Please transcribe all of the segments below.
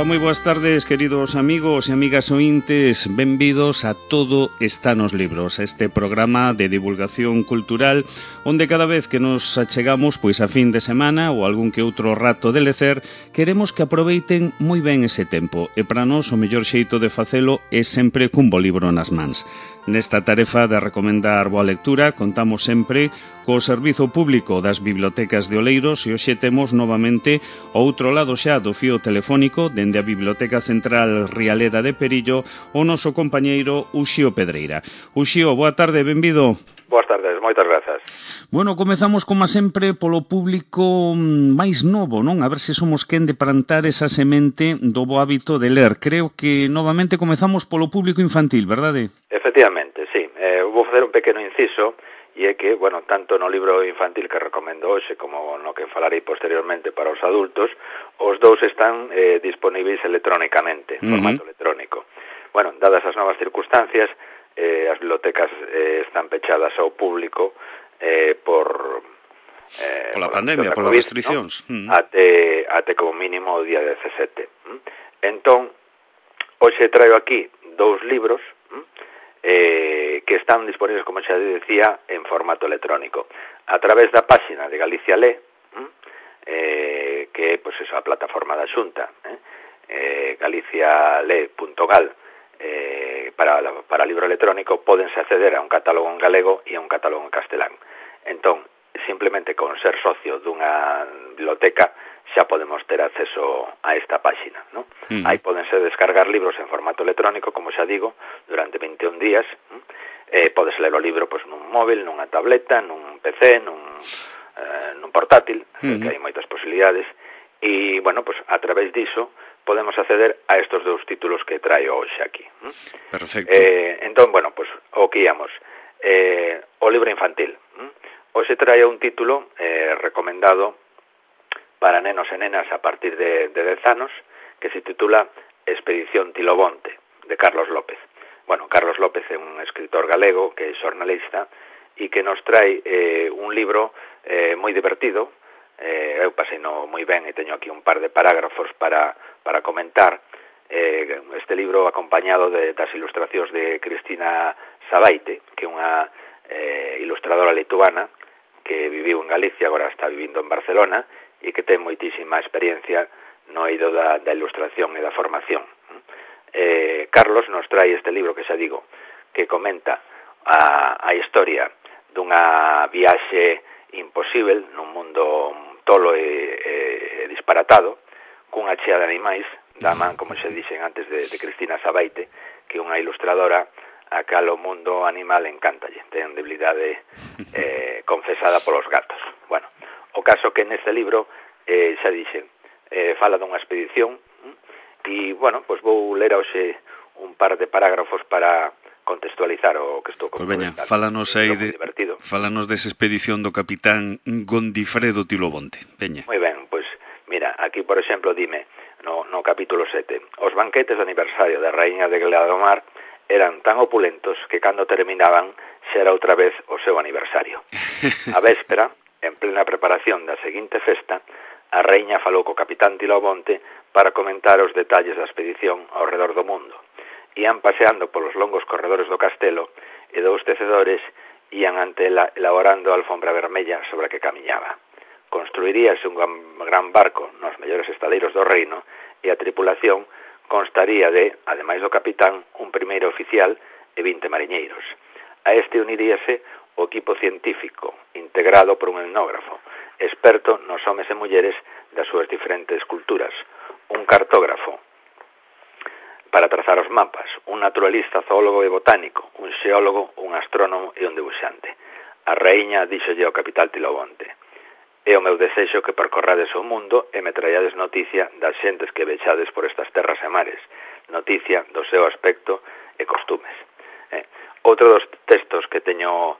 moi boas tardes, queridos amigos e amigas ointes. Benvidos a Todo está nos libros, este programa de divulgación cultural onde cada vez que nos achegamos pois a fin de semana ou algún que outro rato de lecer, queremos que aproveiten moi ben ese tempo e para nós o mellor xeito de facelo é sempre cun bo libro nas mans. Nesta tarefa de recomendar boa lectura contamos sempre co Servizo Público das Bibliotecas de Oleiros e hoxe temos novamente ao outro lado xa do fío telefónico dende a Biblioteca Central Rialeda de Perillo o noso compañeiro Uxío Pedreira. Uxío, boa tarde, benvido. Boas tardes, moitas grazas. Bueno, comezamos como sempre polo público máis novo, non? A ver se somos quen de plantar esa semente do bo hábito de ler. Creo que novamente comezamos polo público infantil, verdade? Efectivamente, sí. Vou facer un pequeno inciso e é que, bueno, tanto no libro infantil que recomendo hoxe como no que falarei posteriormente para os adultos, os dous están disponíveis electrónicamente, en formato electrónico. Bueno, dadas as novas circunstancias, as bibliotecas están pechadas ao público pola pandemia, polas restriccións, ¿no? Até como mínimo o día 17. Entón, hoxe traio aquí dous libros que están disponíveis, como xa decía, en formato electrónico a través da páxina de Galicia Lee, que é pois, a plataforma da Xunta, galicialee.gal. Para libro electrónico podense acceder a un catálogo en galego e a un catálogo en castelán. Entón, simplemente con ser socio dunha biblioteca xa podemos ter acceso a esta páxina, ¿no? Aí podense descargar libros en formato electrónico, como xa digo, durante 21 días. Podes ler o libro pois, nun móvil, nunha tableta, nun PC, nun portátil, que hai moitas posibilidades. E, bueno, pues a través diso podemos acceder a estos dous títulos que traio hoxe aquí. Perfecto. Entón, bueno, pues o que íamos. O libro infantil. Hoxe traio un título recomendado para nenos e nenas a partir de 10 anos, que se titula Expedición Tilobonte, de Carlos López. Bueno, Carlos López é un escritor galego que é xornalista e que nos trae un libro moi divertido. Eu paseino moi ben e teño aquí un par de parágrafos para comentar. Este libro acompañado das ilustracións de Cristina Sabaite, que é unha ilustradora lituana que viviu en Galicia, agora está vivindo en Barcelona e que ten moitísima experiencia no eido da ilustración e da formación. Carlos nos trae este libro que xa digo, que comenta a historia dunha viaxe imposible nun mundo tolo e disparatado, cunha chea de animais da man, como xa dixen antes, de Cristina Sabaite, que é unha ilustradora a cal o mundo animal encántalle, ten debilidade confesada polos gatos. Bueno, o caso que neste libro, xa dixen, fala dunha expedición e, bueno, pois vou ler hoxe un par de parágrafos para contextualizar o que estou comentando. Pois veña, fálanos desa expedición do capitán Gondifredo Tilobonte. Veña. Moi ben, pois mira, aquí por exemplo dime no capítulo 7, os banquetes de aniversario da raíña de Gladomar eran tan opulentos que cando terminaban xa era outra vez o seu aniversario. A véspera, en plena preparación da seguinte festa, a raíña falou co capitán Tilobonte para comentar os detalles da expedición ao redor do mundo. Ian paseando polos longos corredores do castelo e dous tecedores ian ante ela elaborando a alfombra vermella sobre a que camiñaba. Construiríase un gran barco nos mellores estaleiros do reino e a tripulación constaría de, ademais do capitán, un primeiro oficial e 20 mariñeiros. A este uniríase o equipo científico, integrado por un etnógrafo, experto nos homes e mulleres das súas diferentes culturas, un cartógrafo para trazar os mapas, un naturalista, zoólogo e botánico, un xeólogo, un astrónomo e un debuxante. A raíña díxolle ao capitán Tilobonte: é o meu desexo que percorrades o mundo e me traíades noticia das xentes que vexades por estas terras e mares, noticia do seu aspecto e costumes. Outro dos textos que teño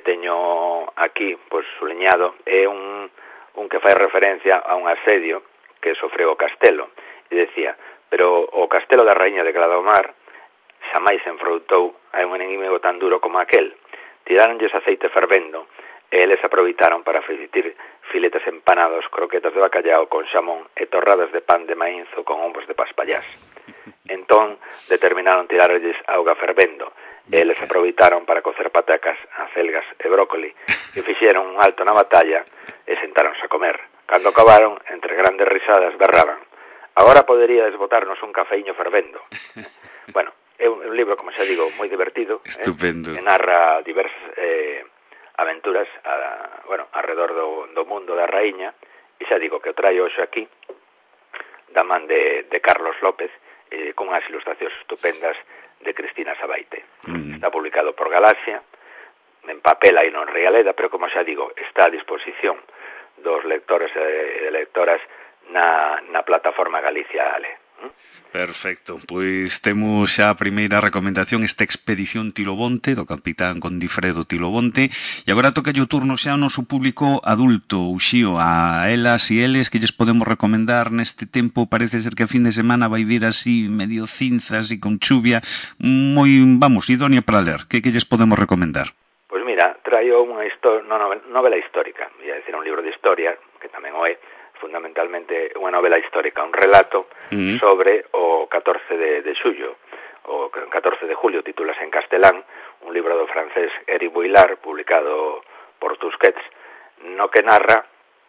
aquí, pois, suliñado, é un que fai referencia a un asedio que sofreu o castelo, e decía: pero o castelo da raíña de Gladomar xamais se enfrontou a un inimigo tan duro como aquel. Tiráronlles aceite fervendo e eles aproveitaron para filetes empanados, croquetas de bacallao con xamón e torradas de pan de maínzo con ombos de paspallás. Entón, determinaron tirarlles auga fervendo, e eles aproveitaron para cocer patacas, acelgas e brócoli, e fixeron un alto na batalla e sentáronse a comer. Cando acabaron, entre grandes risadas, berraban: agora poderíades botarnos un cafeíño fervendo. Bueno, é un libro, como xa digo, moi divertido, estupendo, que narra diversas aventuras alrededor do mundo da raíña, e xa digo que o traio hoxe aquí da man de Carlos López, con unhas ilustracións estupendas de Cristina Sabaite. Está publicado por Galaxia, en papel aí non Realeda, pero como xa digo, está a disposición dos lectores e lectoras na plataforma Galicia Ale. Perfecto, pois temos xa a primeira recomendación, esta expedición Tilobonte, do capitán Condifredo Tilobonte, e agora toca o turno xa ao noso público adulto, Uxío, a elas e eles que lles podemos recomendar neste tempo. Parece ser que a fin de semana vai vir así medio cinzas e con chuvia, moi, vamos, idónea para ler. Que lles podemos recomendar? Pois mira, traio unha novela histórica, ia decir un libro de historia, que tamén o é, fundamentalmente unha novela histórica, un relato sobre o 14 de xullo, o 14 de julio, titúlase en castelán, un libro do francés Éric Vuillard, publicado por Tusquets, no que narra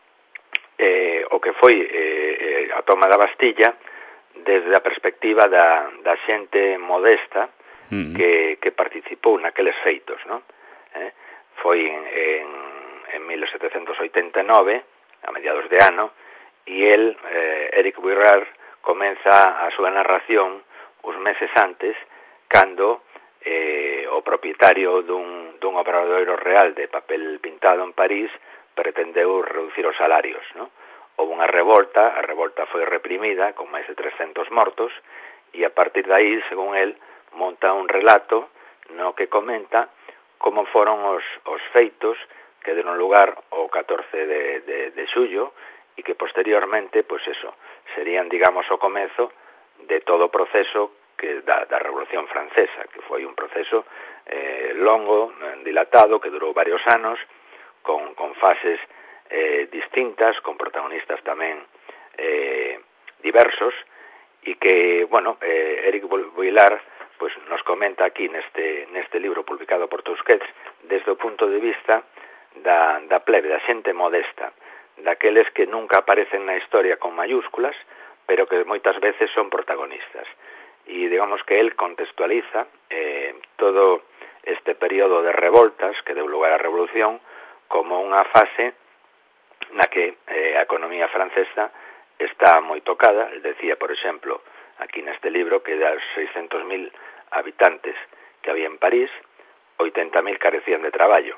o que foi a toma da Bastilla desde a perspectiva da xente modesta que participou naqueles feitos, non? Foi en 1789, a mediados de ano, e Éric Vuillard, comeza a súa narración uns meses antes, cando o propietario dun obradoiro real de papel pintado en París pretendeu reducir os salarios, non? Houve unha revolta, a revolta foi reprimida, con máis de 300 mortos, e a partir de aí, según el, monta un relato no que comenta como foron os feitos que deron lugar o 14 de xullo e que posteriormente, pois eso, serían, digamos, o comezo de todo o proceso que da Revolución Francesa, que foi un proceso longo, dilatado, que durou varios anos, con fases distintas, con protagonistas tamén diversos, e que, bueno, Éric Vuillard pues nos comenta aquí neste libro publicado por Tusquets desde o punto de vista da plebe, da xente modesta, daqueles que nunca aparecen na historia con mayúsculas, pero que moitas veces son protagonistas. E digamos que él contextualiza todo este período de revoltas que deu lugar á Revolución como unha fase na que a economía francesa está moi tocada. Él decía, por exemplo, aquí neste libro, que das 600.000 habitantes que había en París, 80.000 carecían de traballo.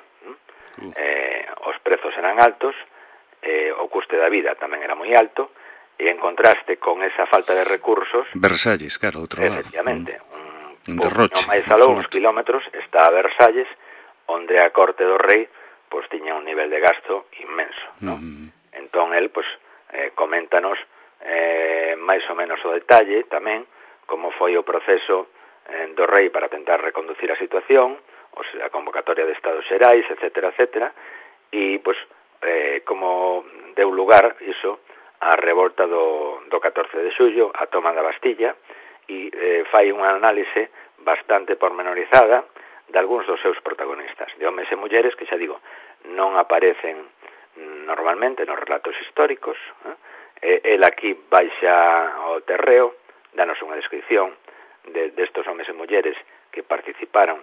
Os prezos eran altos, o custe da vida tamén era moi alto, e en contraste con esa falta de recursos... Versalles, claro, outro lado. Efectivamente, un derroche. Máis aló, uns kilómetros, está a Versalles, onde a corte do rei pois tiña un nivel de gasto inmenso, non? Entón, el, pois, coméntanos máis ou menos o detalle tamén, como foi o proceso do rei para tentar reconducir a situación, ou sea, a convocatoria de Estados Xerais, etcétera, etcétera, e, pois, como deu lugar iso a revolta do 14 de xullo, a toma da Bastilla, e fai unha análise bastante pormenorizada de algúns dos seus protagonistas, de homes e mulleres que, xa digo, non aparecen normalmente nos relatos históricos. El aquí baixa ao terreo, danos unha descripción destos homes e mulleres que participaron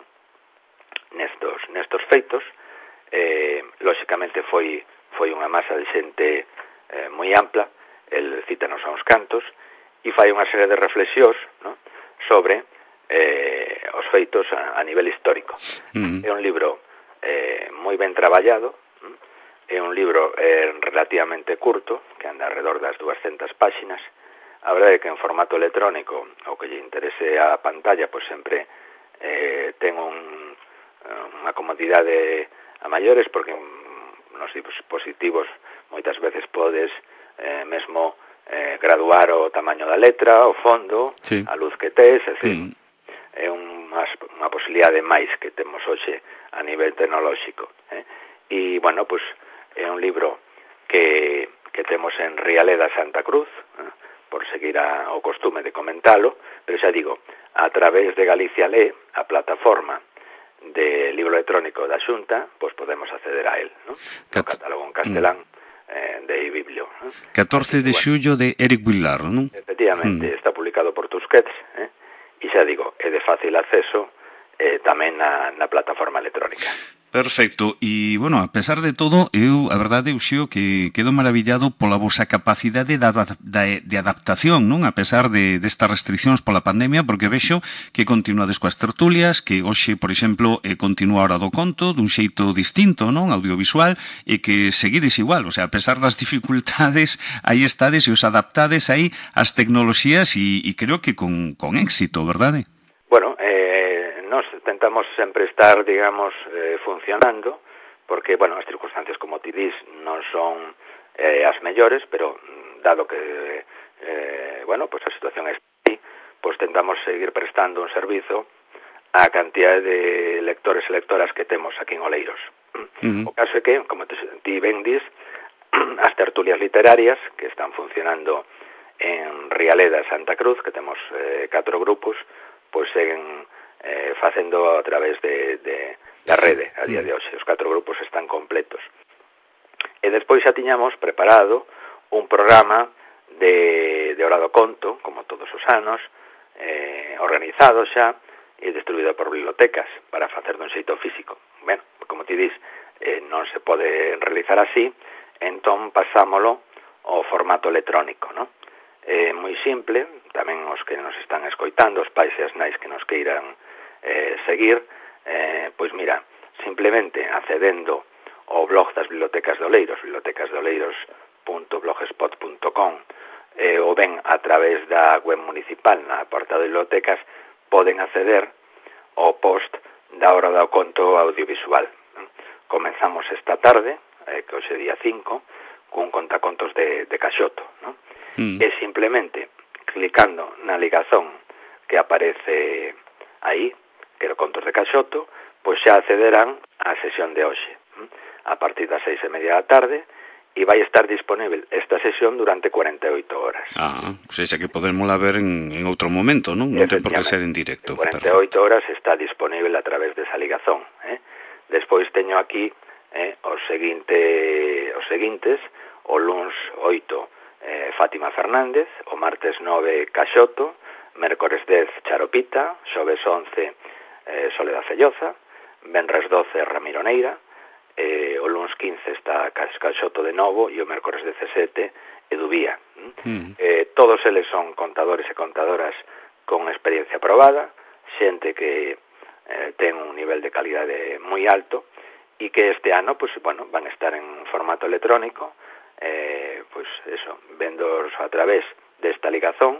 nestos feitos. Lóxicamente foi unha masa de xente moi ampla. El cítanos a uns cantos e fai unha serie de reflexións, ¿no?, sobre os feitos a nivel histórico. É un libro moi ben traballado, é un libro relativamente curto, que anda alrededor das 200 páxinas. A verdade é que en formato electrónico, o que lle interese a pantalla, pois sempre ten unha comodidade a maiores, porque nos dispositivos moitas veces podes mesmo graduar o tamaño da letra, o fondo, sí, a luz que tes, é dicir, é unha posibilidade máis que temos hoxe a nivel tecnolóxico. E, bueno, pois é un libro que temos en Rialeda Santa Cruz, por seguir o costume de comentalo, pero xa digo, a través de Galicia Lee, a plataforma de libro electrónico da Xunta, pois podemos acceder a él, ¿no? O catálogo en castelán de iBiblio. 14 de xullo de Eric Vilar, non? Efectivamente, está publicado por Tusquets, e xa digo, é de fácil acceso tamén na plataforma electrónica. Perfecto, e, bueno, a pesar de todo, a verdade, Uxío, que quedo maravillado pola vosa capacidade de adaptación, non? A pesar destas restriccións pola pandemia, porque vexo que continuades coas tertulias, que hoxe, por exemplo, continúa a Hora do Conto, dun xeito distinto, non? Audiovisual, e que seguides igual, o sea, a pesar das dificultades, aí estades e os adaptades aí ás tecnoloxías e creo que con éxito, verdade? Bueno, nos tentamos sempre estar, digamos, funcionando, porque, bueno, as circunstancias, como ti dis, non son as mellores, pero dado que, bueno, pues a situación é así, pues tentamos seguir prestando un servizo á cantidad de lectores e lectoras que temos aquí en Oleiros. O caso é que, como ti ben dis, as tertulias literarias que están funcionando en Rialeda e Santa Cruz, que temos 4 grupos, pois seguen facendo a través da rede a día de hoxe. Os 4 grupos están completos. E despois xa tiñamos preparado un programa de Hora do Conto, como todos os anos, organizado xa e distribuído por bibliotecas para facer dun xeito físico. Bueno, como ti dis, non se pode realizar así, entón pasámolo ao formato electrónico, non? Moi simple, tamén os que nos están escoitando, os pais e as nais que nos queiran seguir, pois mira, simplemente accedendo ao blog das bibliotecas de Oleiros, bibliotecasdeoleiros.blogspot.com, ou ben a través da web municipal na porta de bibliotecas, poden acceder ao post da Hora do Conto audiovisual. Comenzamos esta tarde, que hoxe é día 5, cun contacontos de Caxoto, non? E simplemente clicando na ligazón que aparece aí, que era Contos de Caxoto, pois xa accederán á sesión de hoxe, a partir das 6:30 da tarde, e vai estar disponible esta sesión durante 48 horas. O sea, que podémosla ver en outro momento, non? Non ten por que ser en directo. 48 horas está disponible a través desa ligazón. Despois teño aquí os seguintes, o luns 8 Fátima Fernández, o martes 9 Caxoto, mércores 10 Charopita, xoves 11 Soledad Felloza, venres 12 Ramiro Neira, o luns 15 está Caxoto de novo e o mércores 17 Edubía. Todos eles son contadores e contadoras con experiencia probada, xente que ten un nivel de calidade moi alto e que este ano, pues, bueno, van a estar en formato electrónico, pues eso, vendos a través desta ligazón,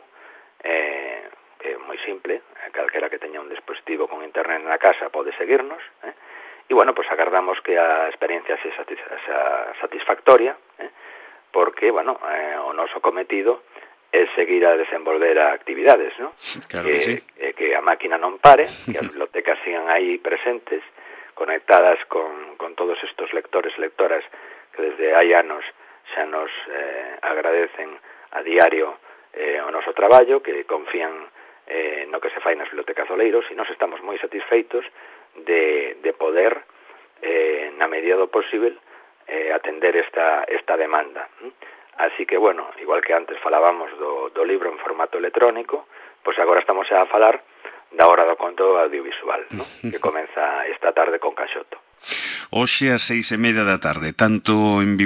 que é moi simple, calquera que teña un dispositivo con internet na casa pode seguirnos, e bueno, pues agardamos que a experiencia sea satisfactoria, porque, bueno, o noso cometido é seguir a desenvolver actividades, ¿no? Claro que sí. Que a máquina non pare, que as bibliotecas sigan aí presentes, conectadas con todos estos lectores e lectoras que desde hai anos xa nos agradecen a diario o noso traballo, que confían no que se fai nas bibliotecas de Oleiros, e nos estamos moi satisfeitos de poder, na medida do posible, atender esta demanda. Así que, bueno, igual que antes falábamos do libro en formato electrónico, pois agora estamos a falar da Hora do Conto audiovisual, ¿no? Que comeza esta tarde con Caxoto. Hoxe ás 6:30 da tarde, tanto en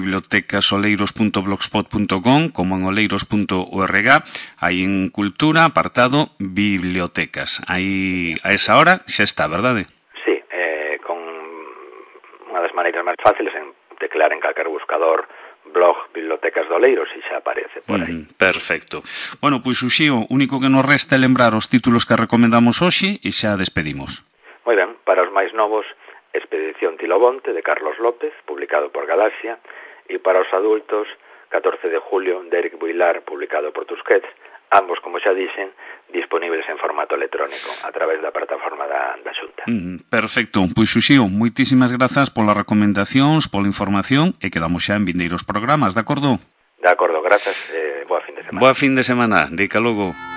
bibliotecasoleiros.blogspot.com como en oleiros.org, hai en Cultura apartado Bibliotecas. Aí a esa hora xa está, verdade? Sí, con unha das maneiras máis fáciles en teclear en calquer buscador blog Bibliotecas de Oleiros e xa aparece por aí. Perfecto. Bueno, pois Uxío, o único que nos resta é lembrar os títulos que recomendamos hoxe e xa despedimos. Moi ben, para os máis novos, Expedición Tilobonte, de Carlos López, publicado por Galaxia, e para os adultos, 14 de julio, de Eric Vilar, publicado por Tusquets, ambos, como xa dixen, disponibles en formato electrónico a través da plataforma da Xunta. Perfecto. Pois, Xuxío, moitísimas grazas polas recomendacións, pola información, e quedamos xa en vindeiros programas, de acordo? De acordo, grazas, boa fin de semana. Boa fin de semana, dica logo.